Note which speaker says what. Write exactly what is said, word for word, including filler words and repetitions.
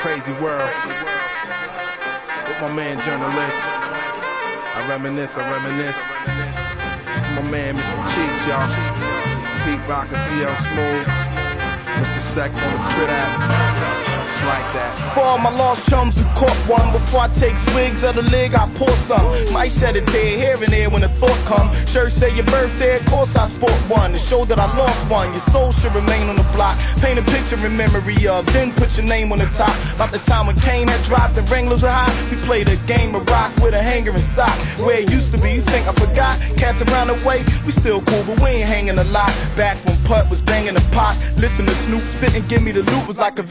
Speaker 1: Crazy world. With my man journalist. I reminisce, I reminisce. With my man Mister Cheeks, y'all. Pete Rock and C L Smooth. Mister Sex on the Trinidad. It's like that.
Speaker 2: For all my lost chums who caught one, before I take swigs of the lig, I pour some. Might shed a tear here and there when a thought come. Sure say your birthday, of course I sport one. To show that I lost one, your soul should remain on the block. Paint a picture in memory of, then put your name on the top. About the time when Kane had dropped and Wranglers were hot, we played a game of rock with a hanger and sock. Where it used to be, you think I forgot? Cats around the way, we still cool, but we ain't hanging a lot. Back when Putt was banging the pot, listen to Snoop spit and give me the loot was like a